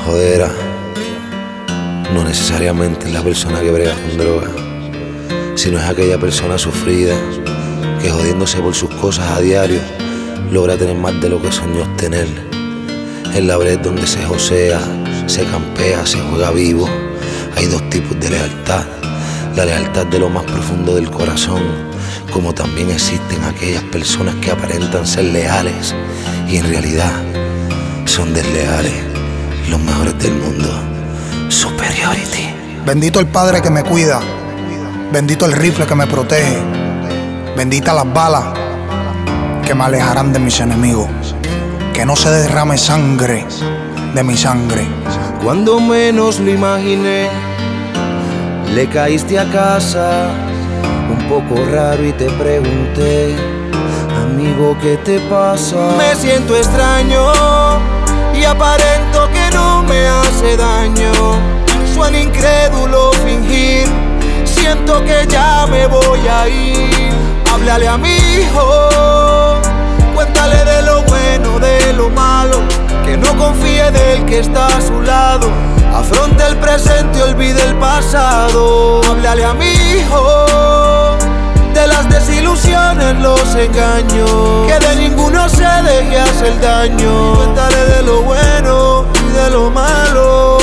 Jodera no necesariamente es la persona que brega con droga, sino es aquella persona sufrida que jodiéndose por sus cosas a diario logra tener más de lo que soñó obtener. En la brecha donde se josea, se campea, se juega vivo. Hay dos tipos de lealtad: la lealtad de lo más profundo del corazón, como también existen aquellas personas que aparentan ser leales y en realidad son desleales. Los mejores del mundo. Superiority. Bendito el Padre que me cuida, bendito el rifle que me protege, bendita las balas que me alejarán de mis enemigos. Que no se derrame sangre de mi sangre. Cuando menos lo imaginé, le caíste a casa, un poco raro, y te pregunté: amigo, ¿qué te pasa? Me siento extraño y aparento que no me hace daño. Suena incrédulo fingir, siento que ya me voy a ir. Háblale a mi hijo, cuéntale de lo bueno, de lo malo, que no confíe del que está a su lado. Afronte el presente y olvide el pasado. Háblale a mi hijo de las desilusiones, los engaños, que de ninguno se deje hacer daño. Cuéntale de lo bueno y de lo malo.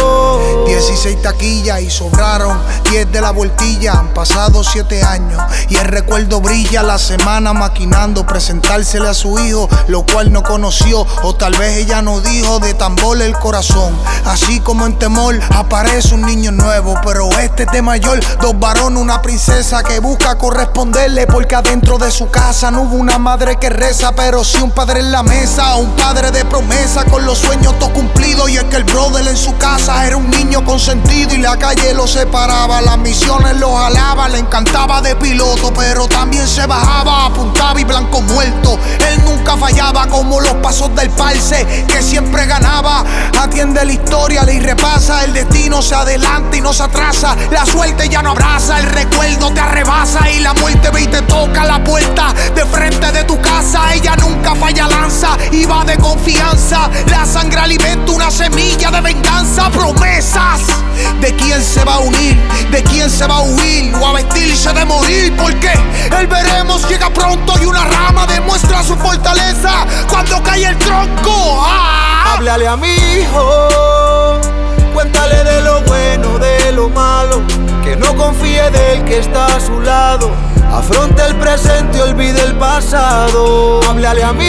16 taquillas y sobraron 10 de la voltilla. Han pasado 7 años y el recuerdo brilla. La semana maquinando presentársele a su hijo, lo cual no conoció, o tal vez ella no dijo. De tambor el corazón, así como en temor aparece un niño nuevo, pero este es de mayor. 2 varones, una princesa que busca corresponderle, porque adentro de su casa no hubo una madre que reza, pero sí un padre en la mesa, un padre de promesa, con los sueños todos cumplidos. Y es que el brother en su casa era un niño consentido y la calle lo separaba, las misiones lo jalaba, le encantaba de piloto, pero también se bajaba, apuntaba y blanco muerto. Él nunca fallaba, como los pasos del parce, que siempre ganaba. Atiende la historia, le repasa, el destino se adelanta y no se atrasa. La suerte ya no abraza, el recuerdo te arrebasa, y la muerte ve y te toca la puerta de frente de tu casa. Ella nunca falla, lanza y va de confianza. La sangre alimenta una semilla de venganza. Promesas de quién se va a unir, de quién se va a huir o a vestirse de morir, porque el veremos llega pronto y una rama demuestra su fortaleza cuando cae el tronco. Háblale a mi hijo, cuéntale de lo bueno, de lo malo, que no confíe del que está a su lado. Afronte el presente y olvide el pasado. Háblale a mi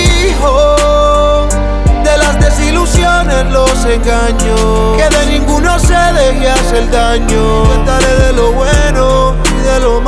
hijo de las desilusiones, los engaños, que de ninguno se deje hacer daño. Cuéntale de lo bueno y de lo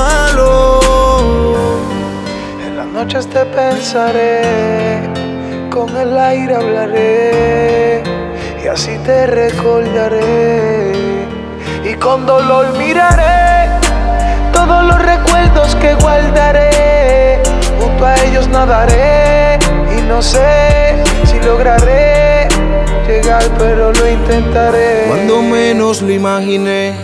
malo. En las noches te pensaré, con el aire hablaré, y así te recordaré. Y con dolor miraré todos los recuerdos que guardaré. Junto a ellos nadaré y no sé si lograré llegar, pero lo intentaré. Cuando menos lo imaginé,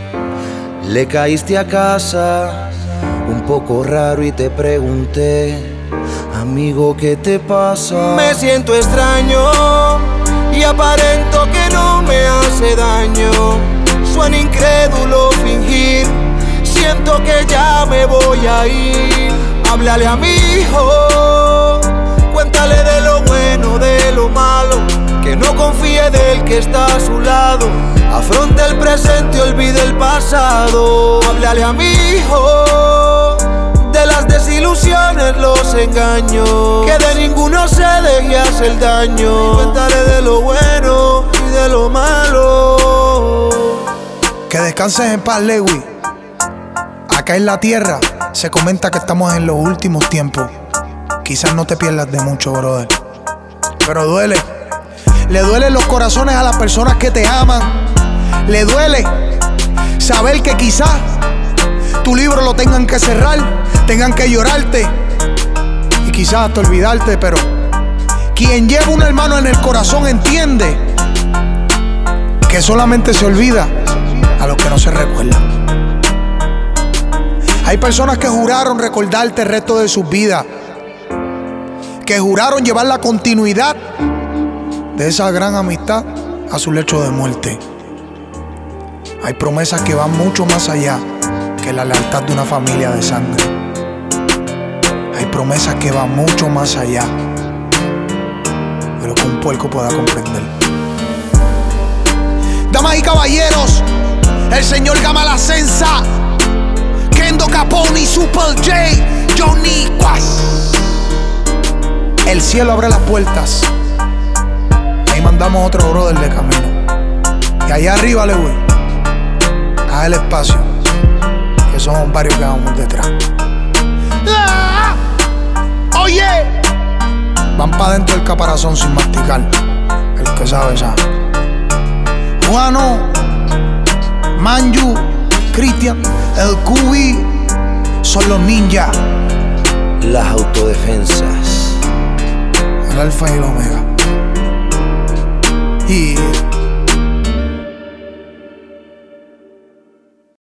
le caíste a casa, un poco raro, y te pregunté: amigo, ¿qué te pasa? Me siento extraño y aparento que no me hace daño. Suena incrédulo fingir, siento que ya me voy a ir. Háblale a mi hijo, cuéntale de lo bueno, de lo malo, que no confíe del que está a su lado. Afronte el presente y olvide el pasado. Háblale a mi hijo de las desilusiones, los engaños, que de ninguno se deje hacer daño. Cuéntale de lo bueno y de lo malo. Que descanses en paz, Lewy. Acá en la tierra se comenta que estamos en los últimos tiempos. Quizás no te pierdas de mucho, brother, pero duele. Le duelen los corazones a las personas que te aman. Le duele saber que quizás tu libro lo tengan que cerrar, tengan que llorarte y quizás hasta olvidarte. Pero quien lleva un hermano en el corazón entiende que solamente se olvida a los que no se recuerdan. Hay personas que juraron recordarte el resto de sus vidas, que juraron llevar la continuidad de esa gran amistad a su lecho de muerte. Hay promesas que van mucho más allá que la lealtad de una familia de sangre. Hay promesas que van mucho más allá de lo que un puerco pueda comprender. Damas y caballeros, el señor Gama La Senza, Kendo Capone, Super J, Johnny Quas. El cielo abre las puertas. Ahí mandamos otro brother de camino. Y allá arriba, Lewis, a el espacio, que somos varios que vamos detrás. ¡Ah! Oye, van para dentro del caparazón sin masticar. El que sabe, sabe. Juano, Manju, Cristian, el Cubi, son los ninjas. Las autodefensas. El alfa y el omega. Y